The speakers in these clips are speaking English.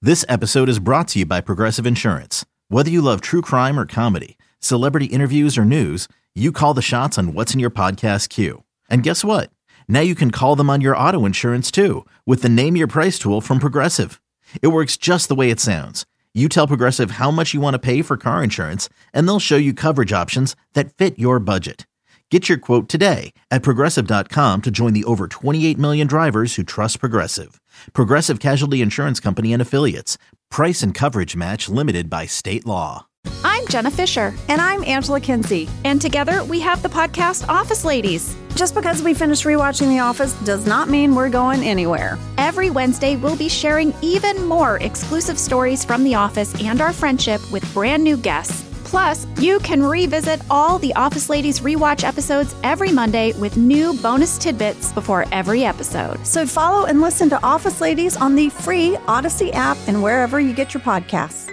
This episode is brought to you by Progressive Insurance. Whether you love true crime or comedy, celebrity interviews or news, you call the shots on what's in your podcast queue. And guess what? Now you can call them on your auto insurance too with the Name Your Price tool from Progressive. It works just the way it sounds. You tell Progressive how much you want to pay for car insurance, and they'll show you coverage options that fit your budget. Get your quote today at Progressive.com to join the over 28 million drivers who trust Progressive. Progressive Casualty Insurance Company and Affiliates. Price and coverage match limited by state law. I'm Jenna Fisher. And I'm Angela Kinsey. And together we have the podcast Office Ladies. Just because we finished rewatching The Office does not mean we're going anywhere. Every Wednesday, we'll be sharing even more exclusive stories from The Office and our friendship with brand new guests. Plus, you can revisit all the Office Ladies rewatch episodes every Monday with new bonus tidbits before every episode. So follow and listen to Office Ladies on the free Odyssey app and wherever you get your podcasts.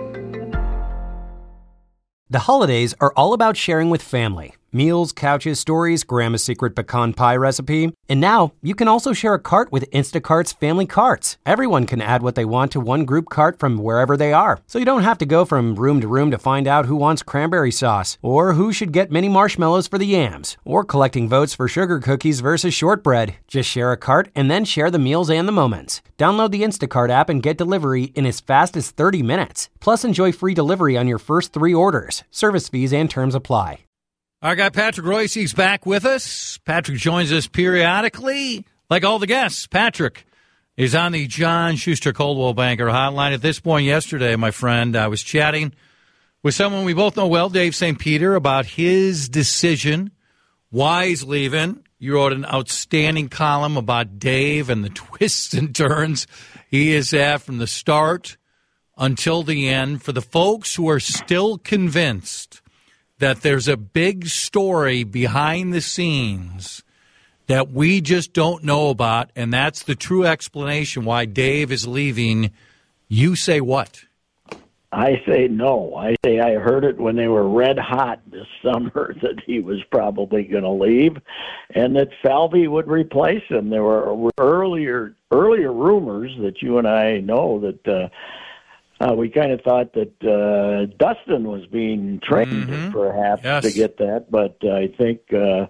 The holidays are all about sharing with family. Meals, couches, stories, Grandma's secret pecan pie recipe. And now, you can also share a cart with Instacart's Family Carts. Everyone can add what they want to one group cart from wherever they are. So you don't have to go from room to room to find out who wants cranberry sauce, or who should get mini marshmallows for the yams, or collecting votes for sugar cookies versus shortbread. Just share a cart and then share the meals and the moments. Download the Instacart app and get delivery in as fast as 30 minutes. Plus, enjoy free delivery on your first 3 orders. Service fees and terms apply. Our guy Patrick Royce, he's back with us. Patrick joins us periodically, like all the guests. Patrick is on the John Schuster Coldwell Banker hotline. At this point yesterday, my friend, I was chatting with someone we both know well, Dave St. Peter, about his decision, why he's leaving. You wrote an outstanding column about Dave and the twists and turns he is at from the start until the end. For the folks who are still convinced that there's a big story behind the scenes that we just don't know about, and that's the true explanation why Dave is leaving, you say what? I say no. I say I heard it when they were red hot this summer that he was probably going to leave and that Falvey would replace him. There were earlier rumors that you and I know that we kind of thought that Dustin was being trained, perhaps, to get that. But I think that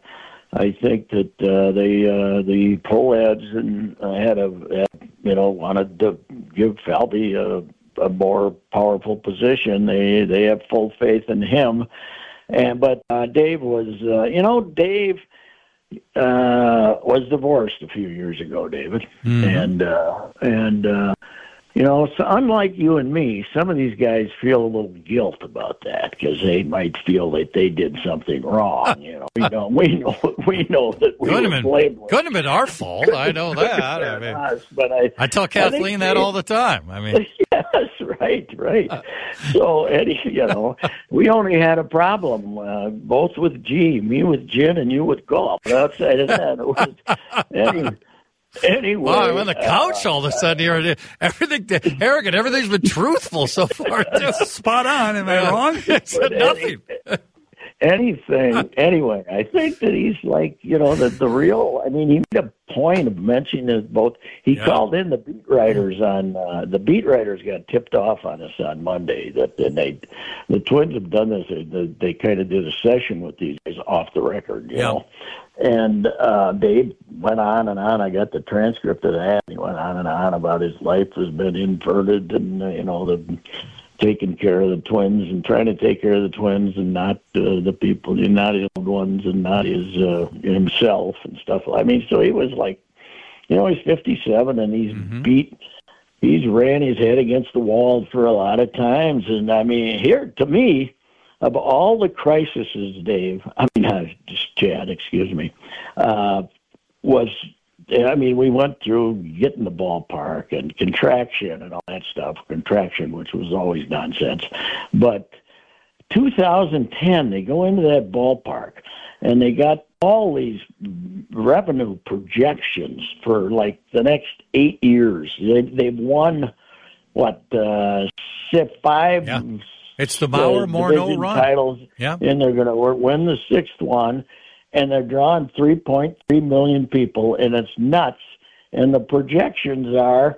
the poll ads wanted to give Falvey a more powerful position. They have full faith in him. But Dave was, Dave was divorced a few years ago, David, so unlike you and me, some of these guys feel a little guilt about that because they might feel that they did something wrong. We know that we couldn't have been our fault. I know that. I tell Kathleen that all the time. Yes, right. So Eddie, we only had a problem, both with G, me with gin and you with golf. But outside of that, it was Eddie. Anyway, wow, I'm on the couch all of a sudden here. Everything's been truthful so far. Spot on. Am I wrong? Nothing. Anything. Anyway, I think that he's like, the real. He made a point of mentioning this both. He called in the beat writers on. The beat writers got tipped off on us on Monday the Twins have done this. They kind of did a session with these guys off the record, you know. And Dave went on and on. I got the transcript of that. He went on and on about his life has been inverted and, the taking care of the Twins and trying to take care of the Twins and not the people, not his loved ones and not his himself and stuff. So he was like, he's 57 and he's ran his head against the wall for a lot of times. And, here, to me, of all the crises, Dave, Chad, excuse me, we went through getting the ballpark and contraction and all that stuff. Contraction, which was always nonsense. But 2010, they go into that ballpark and they got all these revenue projections for like the next 8 years. They've won, five. Yeah. It's the Bauer Morneau run. Titles, and they're going to win the 6th one, and they're drawing 3.3 million people, and it's nuts. And the projections are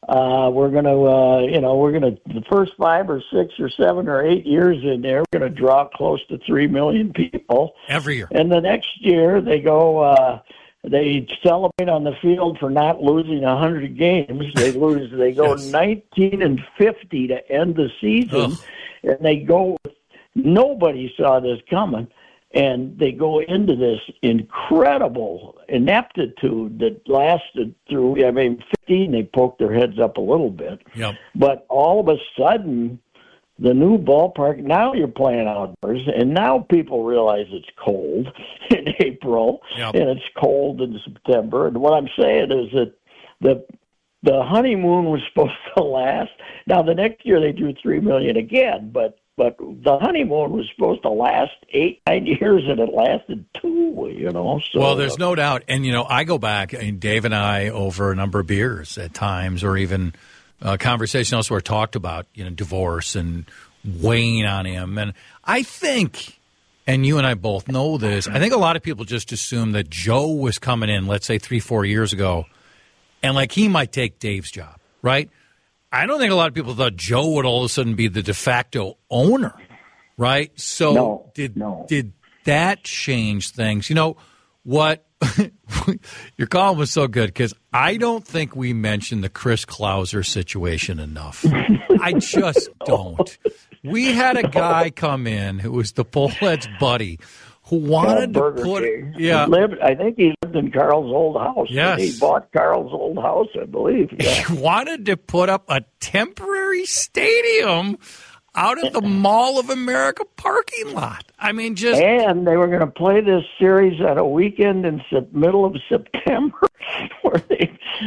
we're going to, the first 5 or 6 or 7 or 8 years in there, we're going to draw close to 3 million people. Every year. And the next year, they go, they celebrate on the field for not losing 100 games. They go 19-50 to end the season. Ugh. And they go, nobody saw this coming. And they go into this incredible ineptitude that lasted through, 15, they poked their heads up a little bit. Yep. But all of a sudden, the new ballpark, now you're playing outdoors, and now people realize it's cold in April, Yep. and it's cold in September. And what I'm saying is that the honeymoon was supposed to last. Now, the next year they drew 3 million again, but the honeymoon was supposed to last 8-9 years, and it lasted 2, So, well, there's no doubt. And, I go back, and Dave and I, over a number of beers at times, or even conversation elsewhere, talked about, divorce and weighing on him. And I think, and you and I both know this, I think a lot of people just assume that Joe was coming in, let's say 3-4 years ago, and he might take Dave's job, right? I don't think a lot of people thought Joe would all of a sudden be the de facto owner, right? So did that change things? What your column was so good because I don't think we mentioned the Chris Klauser situation enough. I just don't. We had a guy come in who was the Polettes' buddy who wanted to put I think he lived in Carl's old house. Yes. He bought Carl's old house, I believe. Yeah. He wanted to put up a temporary stadium out at the Mall of America parking lot. And they were going to play this series at a weekend in middle of September where they,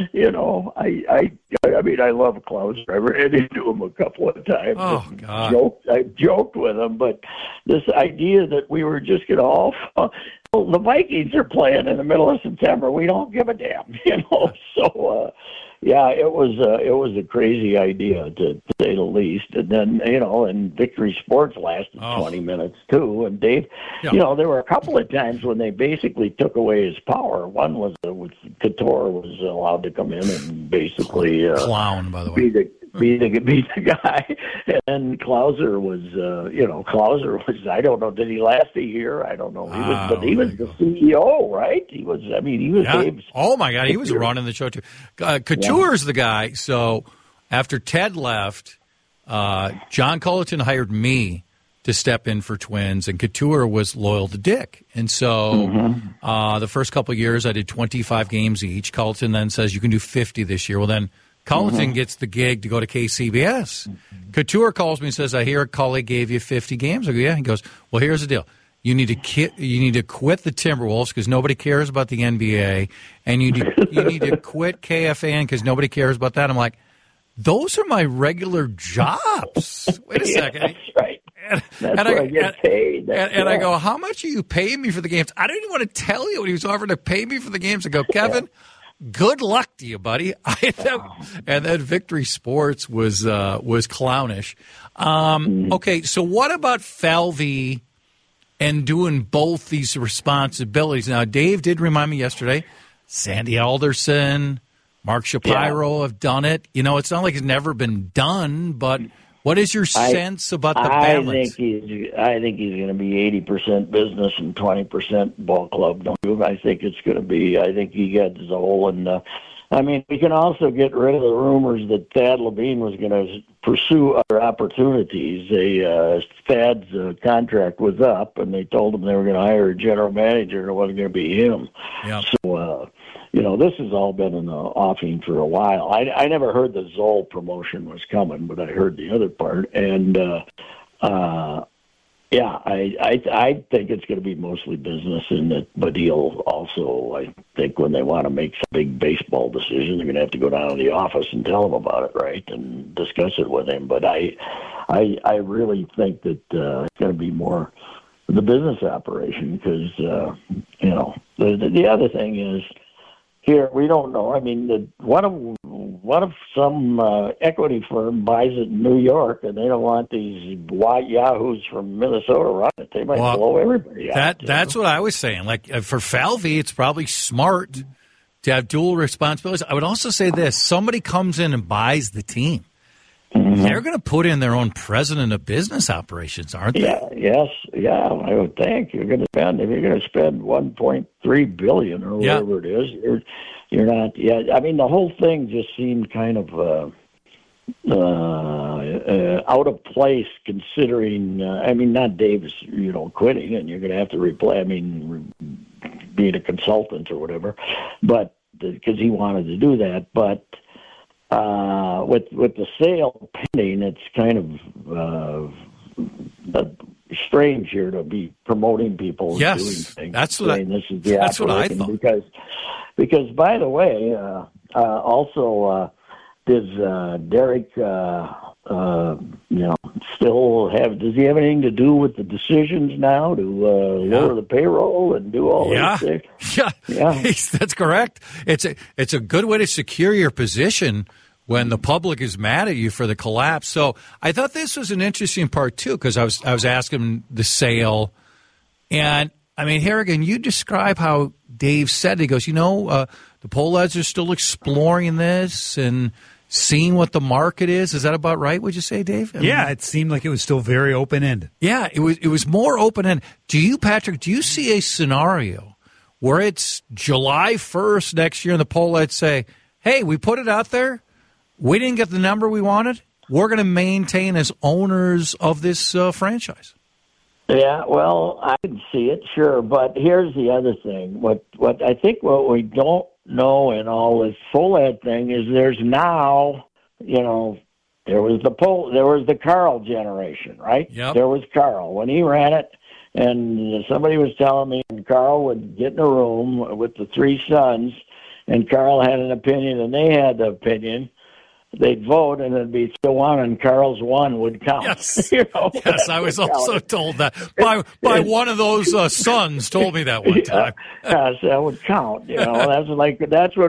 I love Klauser. I ran into him a couple of times. Oh, God. I joked with him, but this idea that we were just going to all, the Vikings are playing in the middle of September. We don't give a damn, So, it was a crazy idea to say the least. And then, and Victory Sports lasted 20 minutes too. And Dave, there were a couple of times when they basically took away his power. One was Couture was allowed to come in and basically clown, by the way. Be the guy, and then Klauser was, I don't know, did he last a year? I don't know. He was the CEO, right? He was Dave's. Oh my God, he was running the show too. Couture's the guy. So after Ted left, John Culleton hired me to step in for Twins, and Couture was loyal to Dick. And so the first couple of years, I did 25 games each. Culleton then says, you can do 50 this year. Well, then Culleton gets the gig to go to KCBS. Couture calls me and says, I hear Cully gave you 50 games. I go, yeah. He goes, well, here's the deal. You need to quit the Timberwolves because nobody cares about the NBA, and you need to quit KFAN because nobody cares about that. I'm like, those are my regular jobs. Wait a second. That's right. That's where I get paid. And I go, how much are you paying me for the games? I don't even want to tell you what he was offering to pay me for the games. I go, Kevin, good luck to you, buddy. And then Victory Sports was clownish. Okay, so what about Falvey and doing both these responsibilities? Now, Dave did remind me yesterday, Sandy Alderson, Mark Shapiro have done it. It's not like it's never been done, but what is your sense about the balance? I think he's going to be 80% business and 20% ball club. Don't you? I think it's going to be. I think he gets Zoll, and we can also get rid of the rumors that Thad Levine was going to pursue other opportunities. Thad's contract was up, and they told him they were going to hire a general manager, and it wasn't going to be him. Yep. So. This has all been in the offing for a while. I never heard the Zoll promotion was coming, but I heard the other part. And, I think it's going to be mostly business, but he'll also, I think, when they want to make some big baseball decision, they're going to have to go down to the office and tell him about it, right, and discuss it with him. But I really think that it's going to be more the business operation because, the other thing is, here, we don't know. What if some equity firm buys it in New York and they don't want these white yahoos from Minnesota running it? They might blow everybody out. That's what I was saying. For Falvey, it's probably smart to have dual responsibilities. I would also say this: somebody comes in and buys the team. They're going to put in their own president of business operations, aren't they? I would think you're going to spend if you're going to spend $1.3 billion or whatever it is. You're not. Yeah, I mean the whole thing just seemed kind of out of place considering. I mean, not Davis, quitting, and you're going to have to replace. I mean, being a consultant or whatever, but because he wanted to do that, but. With the sale pending, it's kind of strange here to be promoting people and doing things. That's what I thought. Because by the way, also does Derek still have? Does he have anything to do with the decisions now to lower the payroll and do all these things? Yeah, that's correct. It's a good way to secure your position when the public is mad at you for the collapse. So I thought this was an interesting part too, because I was asking the sale, and I mean, Harrigan, you describe how Dave said. He goes, the poll ads are still exploring this and seeing what the market is. Is that about right, would you say, Dave? It seemed like it was still very open-ended. Yeah, it was more open-ended. Patrick, do you see a scenario where it's July 1st next year and the poll ads say, hey, we put it out there, we didn't get the number we wanted, we're going to maintain as owners of this franchise? Yeah, well, I can see it, sure, but here's the other thing. What I think what we don't know in all this full ad thing is there's now, there was the Carl generation, right? Yep. There was Carl when he ran it, and somebody was telling me Carl would get in a room with the three sons, and Carl had an opinion and they had the opinion. They'd vote, and it'd be 2-1, and Carl's one would count. Yes, yes, I was also told that by one of those sons told me that one time. Yes, that would count. That's what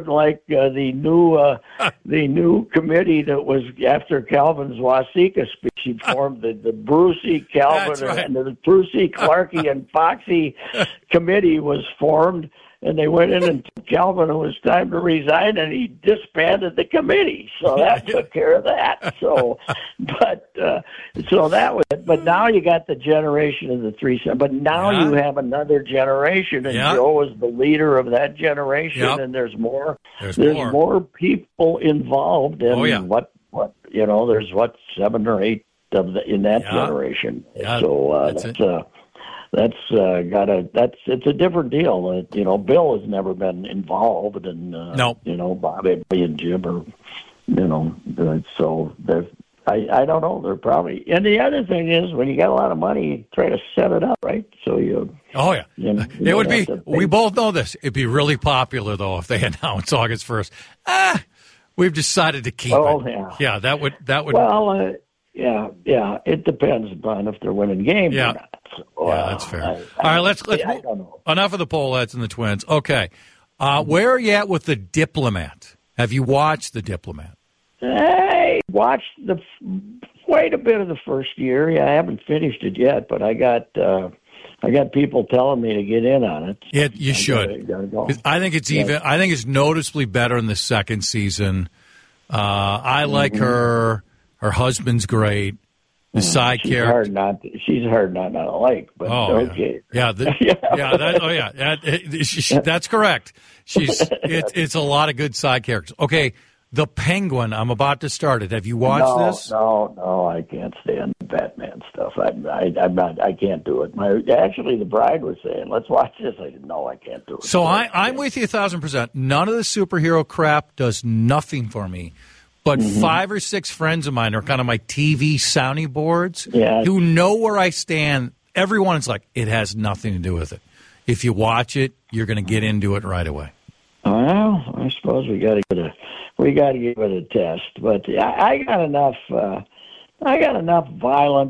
the new committee that was after Calvin's Wasika speech. He formed the Brucey, Calvin, and the Brucey, Clarkey, and Foxy committee was formed. And they went in and told Calvin it was time to resign, and he disbanded the committee. So that took care of that. So that was it. But now you got the generation of the three sons. But now you have another generation, and Joe is the leader of that generation. And there's more people involved in there's 7 or 8 in that generation. Yeah, so it's a different deal. Bill has never been involved, and Bobby and Jim so I don't know. They're probably. And the other thing is, when you got a lot of money, you try to set it up, right? So it would be. We both know this. It'd be really popular though if they announce August 1st. We've decided to keep it. Yeah, that would. Well, yeah. It depends upon if they're winning games or not. So, that's fair. All right, let's I don't know. Enough of the poll ads and the Twins. Okay, where are you at with The Diplomat? Have you watched The Diplomat? I watched quite a bit of the first year. Yeah, I haven't finished it yet, but I got people telling me to get in on it. You should. Go. I think it's I think it's noticeably better in the second season. I like her. Her husband's great. The side character. She's hard not to like, but okay. That's correct. It's a lot of good side characters. Okay, The Penguin. I'm about to start it. Have you watched this? No, I can't stand the Batman stuff. I can't do it. Actually, the bride was saying, "Let's watch this." I said, "No, I can't do it." So I'm with you 1,000%. None of the superhero crap does nothing for me. But 5 or 6 friends of mine are kind of my TV sounding boards who know where I stand. Everyone's like, it has nothing to do with it. If you watch it, you're going to get into it right away. Well, I suppose we got to give it a test. But I got enough. I got enough violence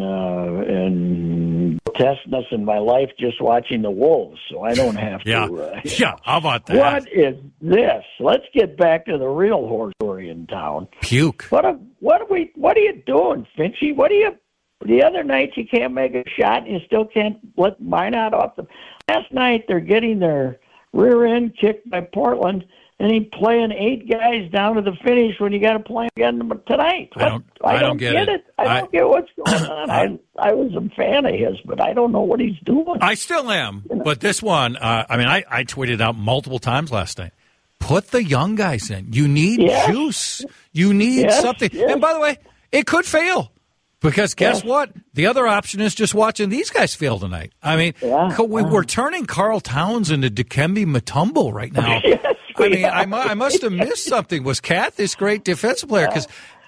and grotesqueness in my life just watching the Wolves, so I don't have to. How about that? What is this? Let's get back to the real horse story in town. Puke. What are you doing, Finchy? The other night you can't make a shot and you still can't let mine out off the. Last night they're getting their rear end kicked by Portland, and he's playing 8 guys down to the finish when you got to play again tonight. I don't get it. I don't get what's going on. I was a fan of his, but I don't know what he's doing. I still am. But this one, I tweeted out multiple times last night. Put the young guys in. You need juice. You need something. Yes. And by the way, it could fail. Because guess what? The other option is just watching these guys fail tonight. I mean, we're turning Carl Towns into Dikembe Mutombo right now. I must have missed something. Was Cat this great defensive player? Because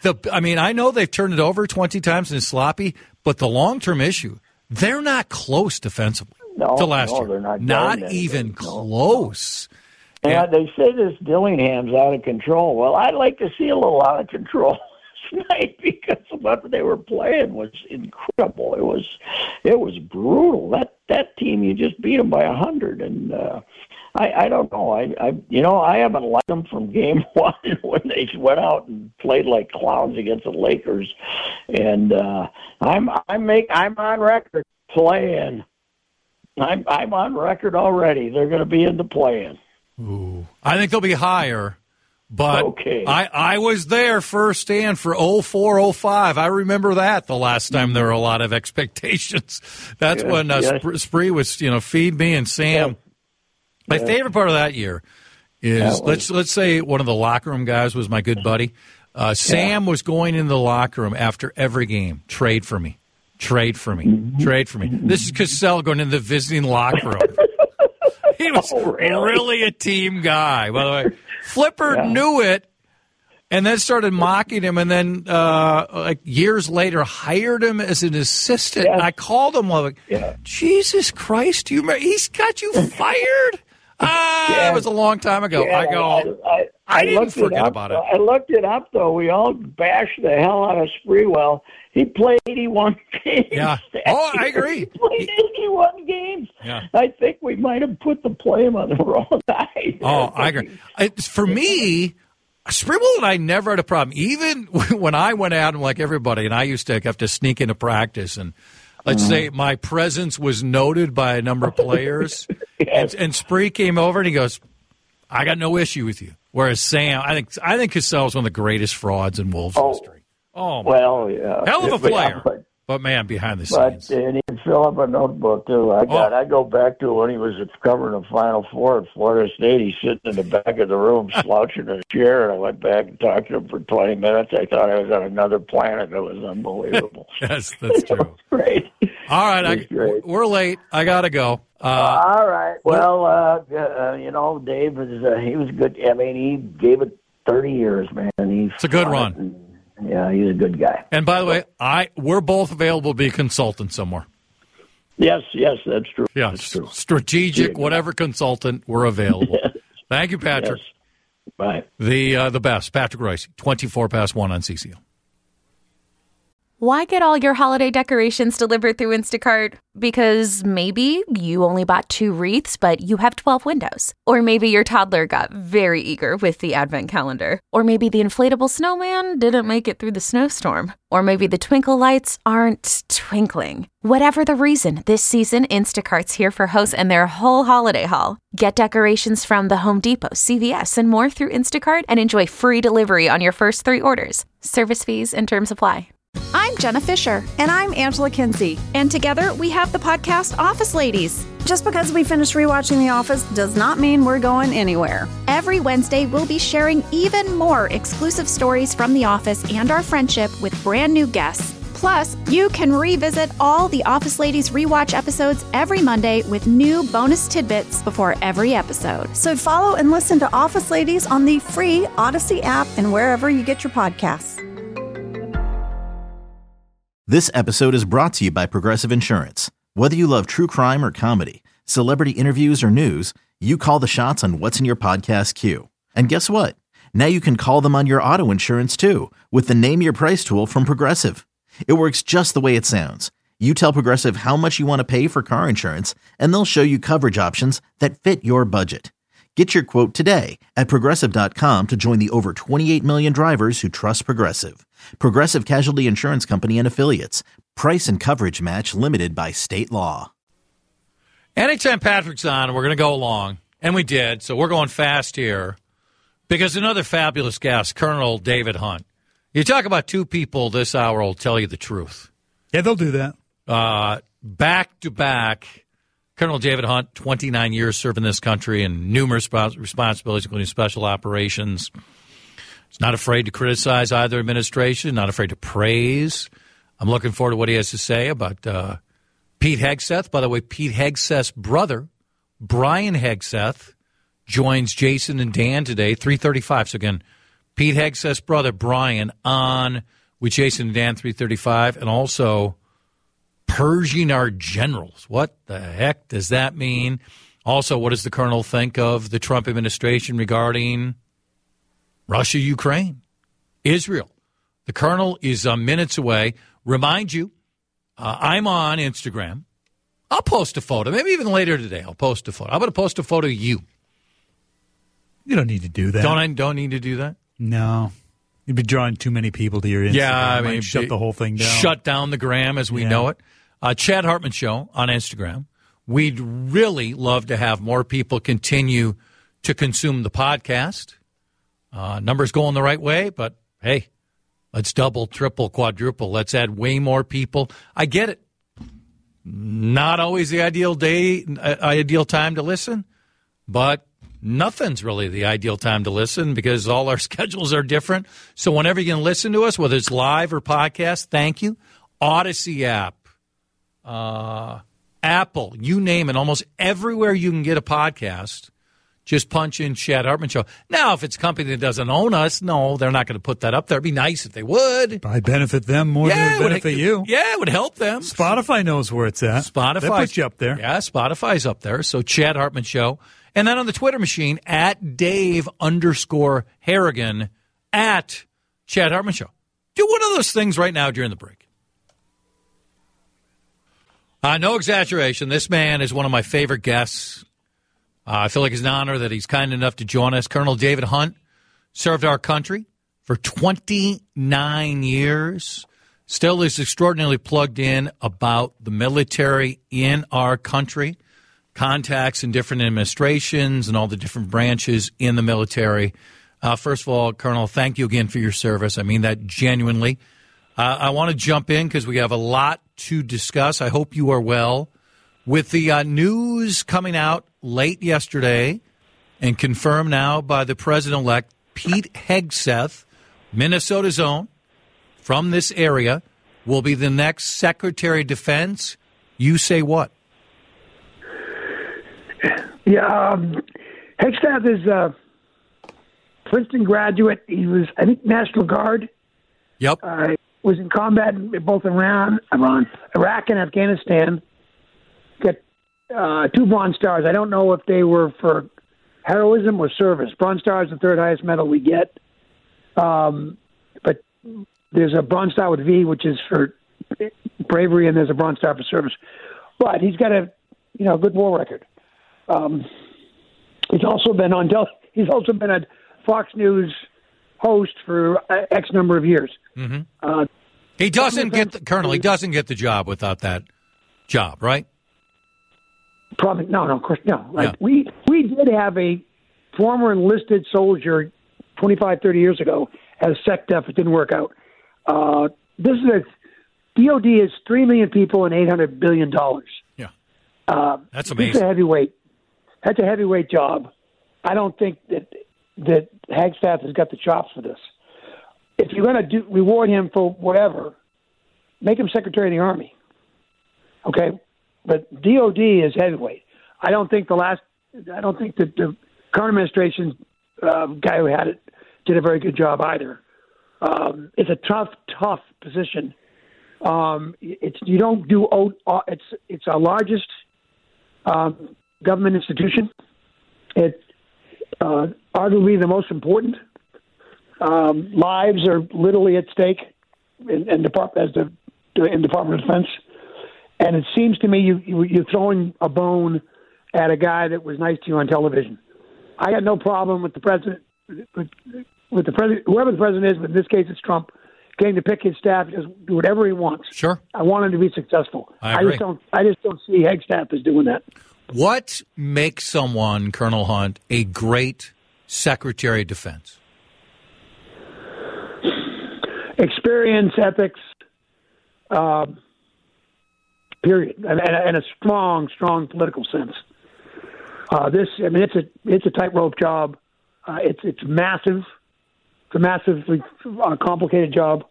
I know they've turned it over 20 times and it's sloppy, but the long-term issue, they're not close defensively to last year. They're not even close. Yeah, they say this Dillingham's out of control. Well, I'd like to see a little out of control night because what they were playing was incredible. It was brutal. That team, you just beat them by 100, and I don't know. I haven't liked them from game one when they went out and played like clowns against the Lakers, and I'm on record playing. I'm on record already. They're going to be in the play-in. Ooh, I think they'll be higher. But I was there firsthand for 04-05. I remember that the last time there were a lot of expectations. That's when Spree was, feed me and Sam. My favorite part of that year is let's say one of the locker room guys was my good buddy. Sam was going into the locker room after every game. Trade for me. Trade for me. Mm-hmm. Trade for me. This is Cassell going into the visiting locker room. He was really a team guy, by the way. Flipper knew it and then started mocking him, and then years later hired him as an assistant. And I called him Jesus Christ, do you remember? He's got you fired? It was a long time ago. I didn't forget about it. I looked it up, though. We all bashed the hell out of Sprewell. He played 81 games. Yeah. Oh, I agree. He played 81 games. Yeah. I think we might have put the blame on the wrong guy. Oh, I agree. For me, Sprewell and I never had a problem. Even when I went at him like everybody, and I used to have to sneak into practice, and let's say my presence was noted by a number of players, and Spree came over and he goes, I got no issue with you. Whereas Sam, I think Cassell is one of the greatest frauds in Wolves history. Oh, well, yeah. Hell of a player. But man, behind the scenes. And he'd fill up a notebook, too. I go back to when he was covering the Final Four at Florida State. He's sitting in the back of the room, slouching in a chair, and I went back and talked to him for 20 minutes. I thought I was on another planet. It was unbelievable. Yes, that's true. It was great. All right, we're late. I got to go. All right. Well, Dave, he was good. I mean, he gave it 30 years, man. It's a good run. Yeah, he's a good guy. And by the way, we're both available to be a consultant somewhere. Yes, that's true. Yeah, that's true. Strategic, whatever consultant, we're available. Yes. Thank you, Patrick. Yes. Bye. The best, Patrick Royce, 1 on CCL. Why get all your holiday decorations delivered through Instacart? Because maybe you only bought 2 wreaths, but you have 12 windows. Or maybe your toddler got very eager with the advent calendar. Or maybe the inflatable snowman didn't make it through the snowstorm. Or maybe the twinkle lights aren't twinkling. Whatever the reason, this season, Instacart's here for hosts and their whole holiday haul. Get decorations from the Home Depot, CVS, and more through Instacart and enjoy free delivery on your first 3 orders. Service fees and terms apply. I'm Jenna Fisher. And I'm Angela Kinsey. And together we have the podcast Office Ladies. Just because we finished rewatching The Office does not mean we're going anywhere. Every Wednesday, we'll be sharing even more exclusive stories from The Office and our friendship with brand new guests. Plus, you can revisit all the Office Ladies rewatch episodes every Monday with new bonus tidbits before every episode. So follow and listen to Office Ladies on the free Odyssey app and wherever you get your podcasts. This episode is brought to you by Progressive Insurance. Whether you love true crime or comedy, celebrity interviews or news, you call the shots on what's in your podcast queue. And guess what? Now you can call them on your auto insurance too with the Name Your Price tool from Progressive. It works just the way it sounds. You tell Progressive how much you want to pay for car insurance, and they'll show you coverage options that fit your budget. Get your quote today at Progressive.com to join the over 28 million drivers who trust Progressive. Progressive Casualty Insurance Company and Affiliates. Price and coverage match limited by state law. Anytime Patrick's on, we're going to go along. And we did. So we're going fast here because another fabulous guest, Colonel David Hunt. You talk about two people this hour will tell you the truth. Yeah, they'll do that. Back to back, Colonel David Hunt, 29 years serving this country and numerous responsibilities, including special operations. He's not afraid to criticize either administration, not afraid to praise. I'm looking forward to what he has to say about Pete Hegseth. By the way, Pete Hegseth's brother, Brian Hegseth, joins Jason and Dan today, 3:35. So again, Pete Hegseth's brother, Brian, on with Jason and Dan, 3:35. And also purging our generals. What the heck does that mean? Also, what does the Colonel think of the Trump administration regarding Russia, Ukraine, Israel? The Colonel is minutes away. Remind you, I'm on Instagram. I'll post a photo. Maybe even later today I'll post a photo. I'm going to post a photo of you. You don't need to do that. Don't need to do that? No. You'd be drawing too many people to your Instagram. Yeah, I mean, shut the whole thing down. Shut down the gram as we know it. Chad Hartman Show on Instagram. We'd really love to have more people continue to consume the podcast. Numbers going the right way, but hey, let's double, triple, quadruple. Let's add way more people. I get it. Not always the ideal time to listen, but nothing's really the ideal time to listen because all our schedules are different. So whenever you can listen to us, whether it's live or podcast, thank you. Odyssey app, Apple, you name it, almost everywhere you can get a podcast. Just punch in Chad Hartman Show. Now, if it's a company that doesn't own us, no, they're not going to put that up there. It'd be nice if they would. Probably benefit them more than it would benefit you. Yeah, it would help them. Spotify knows where it's at. They put you up there. Yeah, Spotify's up there. So Chad Hartman Show. And then on the Twitter machine, at Dave_Harrigan, at Chad Hartman Show. Do one of those things right now during the break. No exaggeration. This man is one of my favorite guests. I feel like it's an honor that he's kind enough to join us. Colonel David Hunt served our country for 29 years. Still is extraordinarily plugged in about the military in our country. Contacts in different administrations and all the different branches in the military. First of all, Colonel, thank you again for your service. I mean that genuinely. I want to jump in because we have a lot to discuss. I hope you are well. With the news coming out late yesterday and confirmed now by the president-elect, Pete Hegseth, Minnesota's own, from this area, will be the next Secretary of Defense. You say what? Yeah, Hegseth is a Princeton graduate. He was, I think, National Guard. Yep. Was in combat in both Iran, Iraq, and Afghanistan. Got 2 Bronze Stars. I don't know if they were for heroism or service. Bronze Star is the third highest medal we get. But there's a Bronze Star with V, which is for bravery, and there's a Bronze Star for service. But he's got a good war record. He's also been a Fox News host for X number of years. Mm-hmm. He doesn't get the job without that job, right? Probably no, of course no. Like we did have a former enlisted soldier 25, 30 years ago as SecDef. It didn't work out. This is DOD is 3 million people and $800 billion. Yeah, that's amazing. It's a heavyweight. That's a heavyweight job. I don't think that Hegseth has got the chops for this. If you're going to reward him for whatever, make him Secretary of the Army. Okay, but DOD is heavyweight. I don't think that the current administration guy who had it did a very good job either. It's a tough position. It's our largest government institution. It's arguably the most important. Lives are literally at stake in Department of Defense. And it seems to me you're throwing a bone at a guy that was nice to you on television. I got no problem with the president, with the president, whoever the president is, but in this case it's Trump, getting to pick his staff, just do whatever he wants. Sure. I want him to be successful. I agree. I just don't see Hegseth as doing that. What makes someone, Colonel Hunt, a great Secretary of Defense? Experience, ethics, period, and a strong political sense. It's a tightrope job. It's massive. It's a massively complicated job.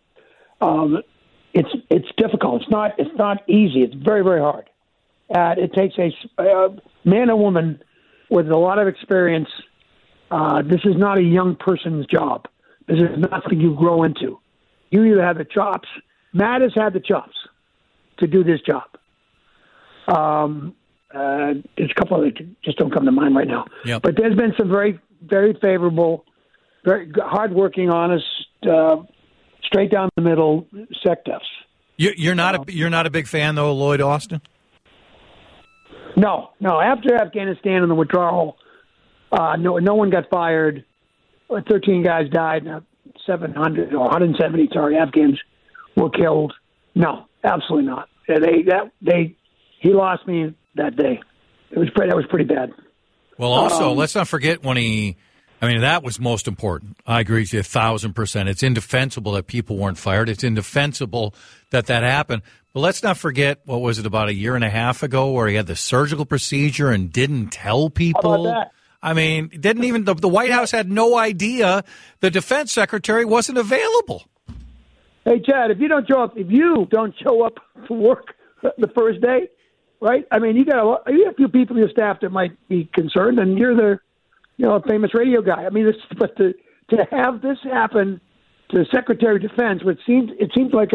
It's difficult. It's not easy. It's very, very hard. It takes a man or woman with a lot of experience. This is not a young person's job. This is not something you grow into. You either have the chops. Matt has had the chops to do this job. There's a couple that just don't come to mind right now. Yep. But there's been some very, very favorable, very hardworking, honest, straight down the middle SecDefs. You're not a big fan though, of Lloyd Austin? No. After Afghanistan and the withdrawal, no one got fired. 13 guys died. 700 or 170, Afghans were killed. No, absolutely not. He lost me that day. That was pretty bad. Well, also, let's not forget that was most important. I agree with you 1,000%. It's indefensible that people weren't fired. It's indefensible that happened. But let's not forget, what was it, about a year and a half ago, where he had the surgical procedure and didn't tell people? How about that? I mean, didn't even the White House had no idea the defense secretary wasn't available. Hey, Chad, if you don't show up for work the first day, right? I mean, you got a few people in your staff that might be concerned, and you're the famous radio guy. I mean, but to have this happen to the Secretary of Defense, it seems like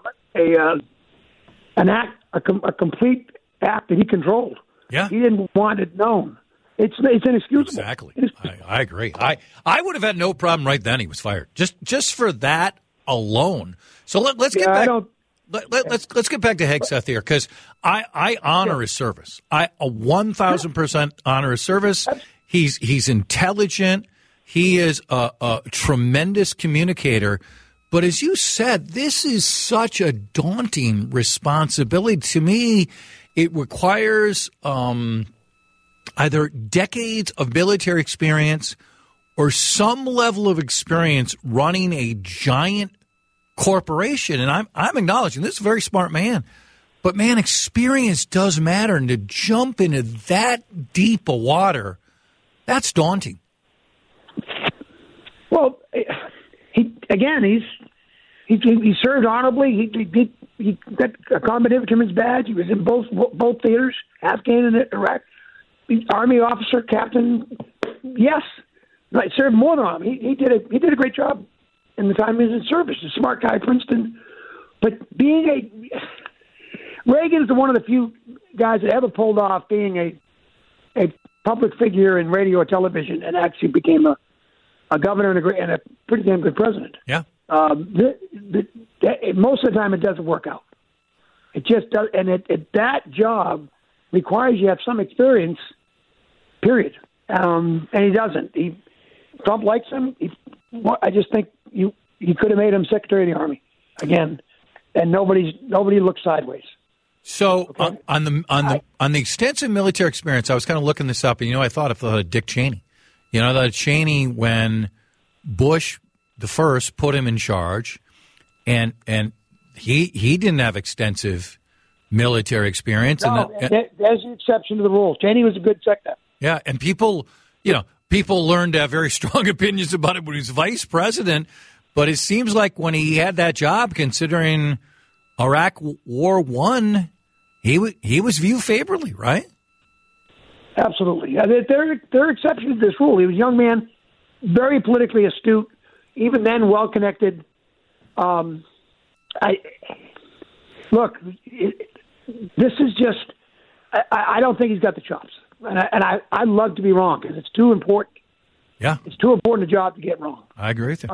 a complete act that he controlled. Yeah, he didn't want it known. It's inexcusable. Exactly. I agree. I would have had no problem right then he was fired. Just for that alone. So let's get back. Let's get back to Hegseth here, because I honor his service. I 1,000% honor his service. He's intelligent. He is a tremendous communicator. But as you said, this is such a daunting responsibility. To me, it requires either decades of military experience or some level of experience running a giant corporation. And I'm acknowledging this is a very smart man. But, man, experience does matter. And to jump into that deep a water, that's daunting. Well, he served honorably. He got a combat infantryman's badge. He was in both theaters, Afghan and Iraq. Army officer, captain, yes. No, he served more than him. He did a great job in the time he was in service. A smart guy, Princeton. But Reagan's one of the few guys that ever pulled off being a public figure in radio or television and actually became a governor and a pretty damn good president. Yeah. Most of the time it doesn't work out. It just does, and that job requires you to have some experience, period. And he doesn't. Trump likes him. I just think you could have made him Secretary of the Army again, and nobody looks sideways. So okay. on the extensive military experience, I was kind of looking this up, and I thought of Dick Cheney. That Cheney, when Bush the first put him in charge, and he didn't have extensive military experience. No, there's the exception to the rule. Cheney was a good SecDef. Yeah, and people learned to have very strong opinions about it when he was vice president. But it seems like when he had that job, considering Iraq War I, he was viewed favorably, right? Absolutely. There are exceptions to this rule. He was a young man, very politically astute, even then well-connected. This is just – I don't think he's got the chops. And I'd love to be wrong because it's too important. Yeah. It's too important a job to get wrong. I agree with you.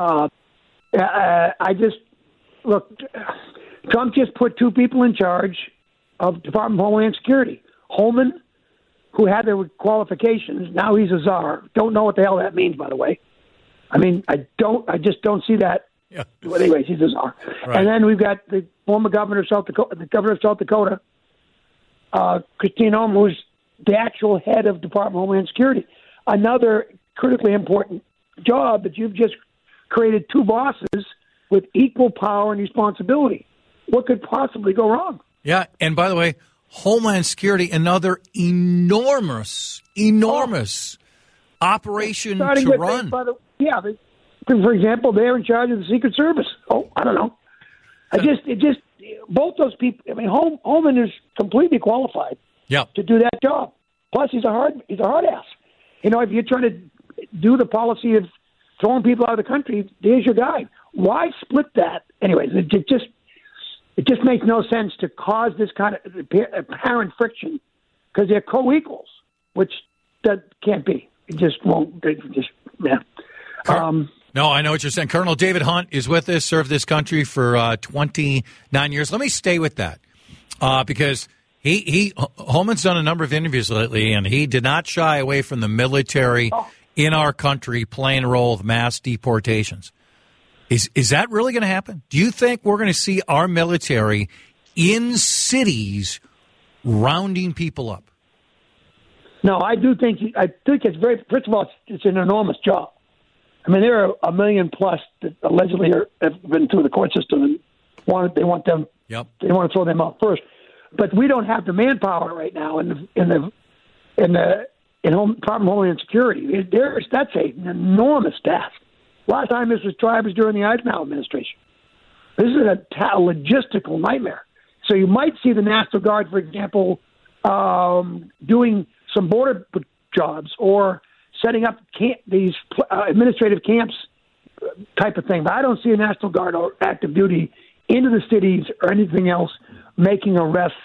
Trump just put two people in charge of Department of Homeland Security. Holman, who had the qualifications, now he's a czar. Don't know what the hell that means, by the way. I mean, I just don't see that. Yeah. Well, anyways, he's a czar. Right. And then we've got the former governor of South Dakota, Christine Holm, who's the actual head of Department of Homeland Security. Another critically important job that you've just created two bosses with equal power and responsibility. What could possibly go wrong? Yeah, and by the way, Homeland Security, another enormous operation to run. For example, they're in charge of the Secret Service. Oh, I don't know. Both those people. I mean, Holman is completely qualified. To do that job. Plus, he's a hard ass. You know, if you're trying to do the policy of throwing people out of the country, there's your guy. Why split that? Anyways, it just makes no sense to cause this kind of apparent friction because they're co-equals, which that can't be. It just won't. No, I know what you're saying. Colonel David Hunt is with us, served this country for 29 years. Let me stay with that because Holman's done a number of interviews lately, and he did not shy away from the military in our country playing a role of mass deportations. Is that really going to happen? Do you think we're going to see our military in cities rounding people up? No, I think it's very. First of all, it's an enormous job. I mean, there are 1 million plus that allegedly have been through the court system and they want them. Yep. They want to throw them out first, but we don't have the manpower right now in Department of Homeland Security. That's an enormous task. Last time this was tried was during the Eisenhower administration. This is a logistical nightmare. So you might see the National Guard, for example, doing some border jobs or setting up these administrative camps type of thing. But I don't see a National Guard or active duty into the cities or anything else making arrests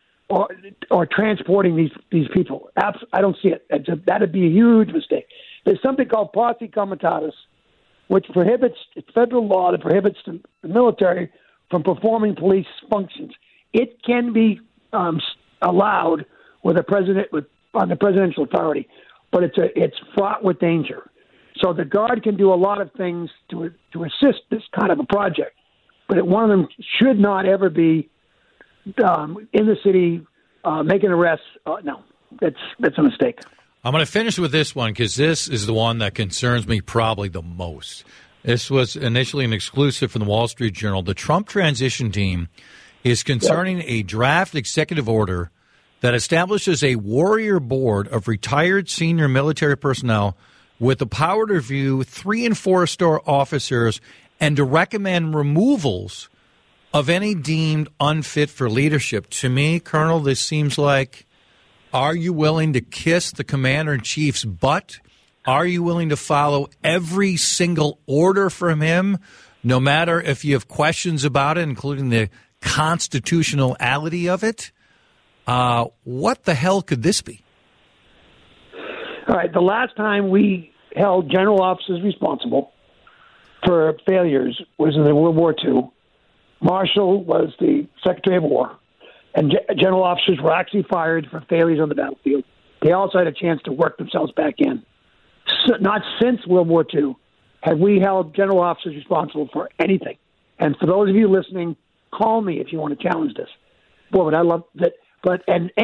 or transporting these people. I don't see it. That'd be a huge mistake. There's something called posse comitatus, which prohibits, it's federal law that prohibits the military from performing police functions. It can be allowed with on the presidential authority, but it's fraught with danger. So the Guard can do a lot of things to assist this kind of a project, but one of them should not ever be in the city making arrests. No, that's a mistake. I'm going to finish with this one because this is the one that concerns me probably the most. This was initially an exclusive from the Wall Street Journal. The Trump transition team is concerning a draft executive order that establishes a warrior board of retired senior military personnel with the power to review 3- and 4-star officers and to recommend removals of any deemed unfit for leadership. To me, Colonel, this seems like, are you willing to kiss the commander-in-chief's butt? Are you willing to follow every single order from him, no matter if you have questions about it, including the constitutionality of it? What the hell could this be? All right, the last time we held general officers responsible for failures was in World War II. Marshall was the Secretary of War, and general officers were actually fired for failures on the battlefield. They also had a chance to work themselves back in. So, not since World War II have we held general officers responsible for anything. And for those of you listening, call me if you want to challenge this. Boy, but I love that. But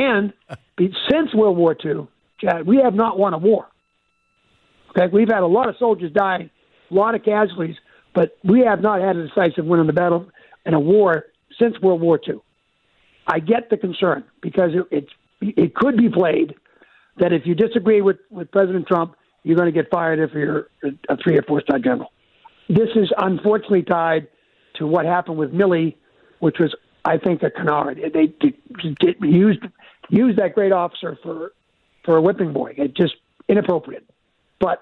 since World War II, Chad, we have not won a war. Okay, we've had a lot of soldiers die, a lot of casualties, but we have not had a decisive win in the battle in a war since World War II. I get the concern because it could be played that if you disagree with President Trump, you're going to get fired if you're a 3- or 4-star general. This is unfortunately tied to what happened with Milley, which was, I think, a canard. They used that great officer for a whipping boy. It's just inappropriate. But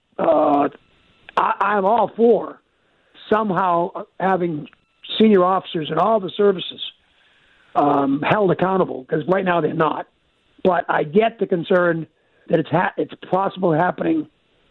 I'm all for somehow having senior officers in all the services held accountable, because right now they're not. But I get the concern that it's possible happening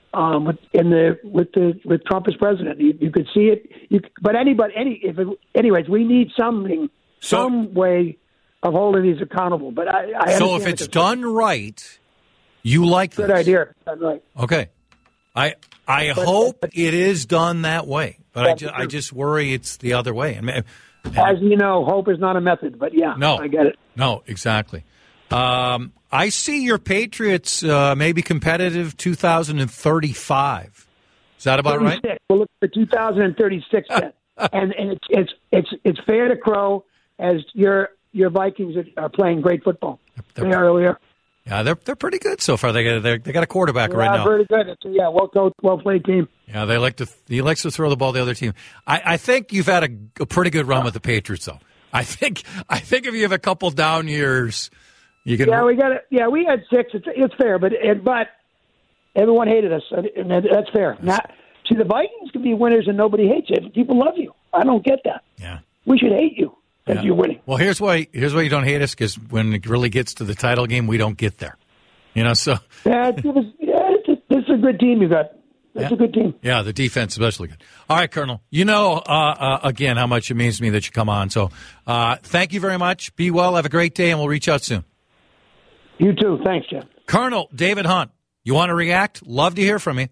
with Trump as president. You could see it. Anyways, we need some way of holding these accountable. But so if it's done right, you like this. Good idea. Done right. Okay. I hope it is done that way, but I just worry it's the other way. As you know, hope is not a method, but yeah, no, I get it. No, exactly. I see your Patriots maybe competitive 2035. Is that about 36. right? We'll look for 2036 then. and it's fair to crow as your Vikings are playing great football. They are earlier. Yeah, they're pretty good so far. They got a quarterback right now. Very good. It's well played team. Yeah, he likes to throw the ball to the other team. I think you've had a pretty good run with the Patriots, though. I think if you have a couple down years, you can. Yeah, we got it. Yeah, we had 6. It's fair, but everyone hated us, and that's fair. See, the Vikings can be winners and nobody hates you. People love you. I don't get that. Yeah, we should hate you if you're winning. Well, here's why you don't hate us, because when it really gets to the title game, we don't get there. So it's a good team you got. It's a good team. Yeah, the defense especially good. All right, Colonel. Again, how much it means to me that you come on. So thank you very much. Be well. Have a great day, and we'll reach out soon. You too. Thanks, Jeff. Colonel David Hunt. You want to react? Love to hear from you.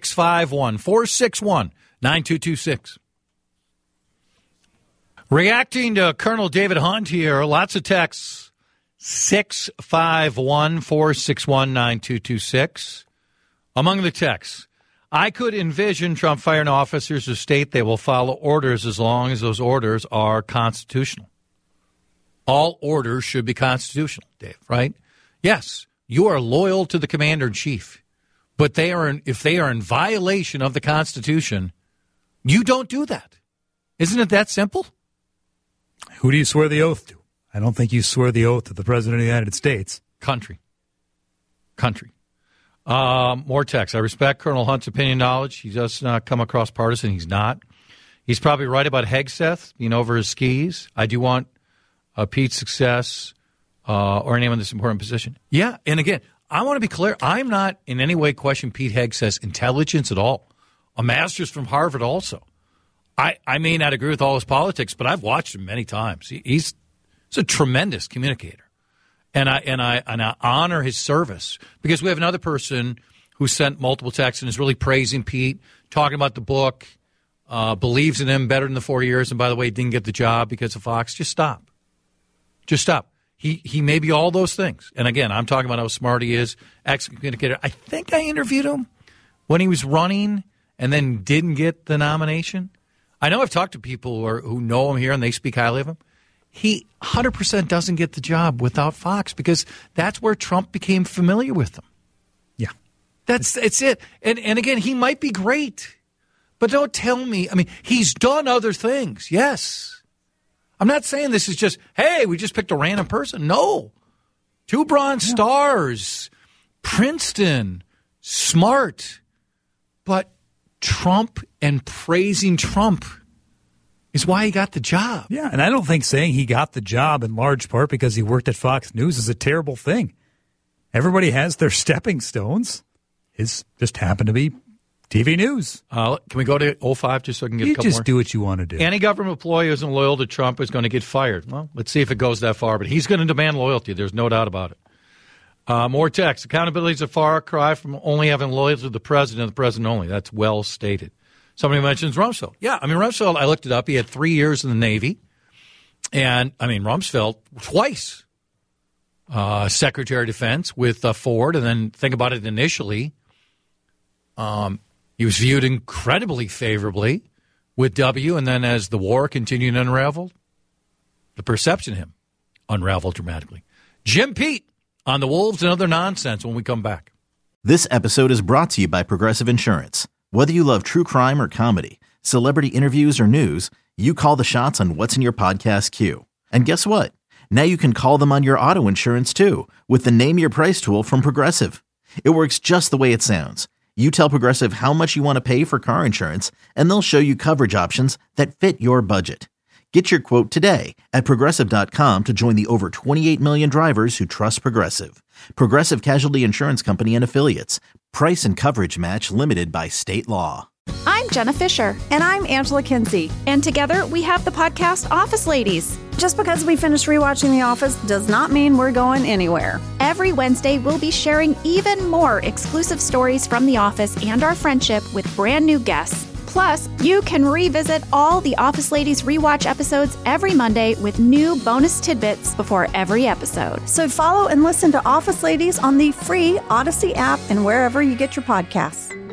651-461-9226. Reacting to Colonel David Hunt here. Lots of texts. 651-461-9226. Among the texts, I could envision Trump firing officers who state they will follow orders as long as those orders are constitutional. All orders should be constitutional, Dave, right? Yes, you are loyal to the commander-in-chief, but if they are in violation of the Constitution, you don't do that. Isn't it that simple? Who do you swear the oath to? I don't think you swear the oath to the President of the United States. Country. More text. I respect Colonel Hunt's opinion knowledge. He does not come across partisan. He's not. He's probably right about Hegseth being over his skis. I do want Pete's success or anyone in this important position. Yeah, and again, I want to be clear. I'm not in any way questioning Pete Hegseth's intelligence at all. A master's from Harvard also. I may not agree with all his politics, but I've watched him many times. He's a tremendous communicator. And I honor his service, because we have another person who sent multiple texts and is really praising Pete, talking about the book, believes in him better than the 4 years, and by the way, didn't get the job because of Fox. Just stop. He may be all those things. And again, I'm talking about how smart he is, excellent communicator. I think I interviewed him when he was running and then didn't get the nomination. I know I've talked to people who know him here and they speak highly of him. He 100% doesn't get the job without Fox, because that's where Trump became familiar with him. Yeah. It's it. And again, he might be great, but don't tell me. I mean, he's done other things. Yes. I'm not saying this is just, hey, we just picked a random person. No. 2 Bronze Stars, Princeton, smart. But Trump and praising Trump is why he got the job. Yeah, and I don't think saying he got the job in large part because he worked at Fox News is a terrible thing. Everybody has their stepping stones. His just happened to be TV News. Can we go to 05 just so I can get a couple more? You just do what you want to do. Any government employee who isn't loyal to Trump is going to get fired. Well, let's see if it goes that far, but he's going to demand loyalty. There's no doubt about it. More text. Accountability is a far cry from only having loyalty to the president and the president only. That's well stated. Somebody mentions Rumsfeld. Yeah, I mean, Rumsfeld, I looked it up. He had 3 years in the Navy. And, I mean, Rumsfeld twice Secretary of Defense with Ford. And then think about it initially. He was viewed incredibly favorably with W. And then as the war continued to unravel, the perception of him unraveled dramatically. Jim Pete on the Wolves and other nonsense when we come back. This episode is brought to you by Progressive Insurance. Whether you love true crime or comedy, celebrity interviews or news, you call the shots on what's in your podcast queue. And guess what? Now you can call them on your auto insurance too with the Name Your Price tool from Progressive. It works just the way it sounds. You tell Progressive how much you want to pay for car insurance, and they'll show you coverage options that fit your budget. Get your quote today at Progressive.com to join the over 28 million drivers who trust Progressive. Progressive Casualty Insurance Company and Affiliates. Price and coverage match limited by state law. I'm Jenna Fisher. And I'm Angela Kinsey. And together we have the podcast Office Ladies. Just because we finished rewatching The Office does not mean we're going anywhere. Every Wednesday, we'll be sharing even more exclusive stories from The Office and our friendship with brand new guests. Plus, you can revisit all the Office Ladies rewatch episodes every Monday with new bonus tidbits before every episode. So follow and listen to Office Ladies on the free Odyssey app and wherever you get your podcasts.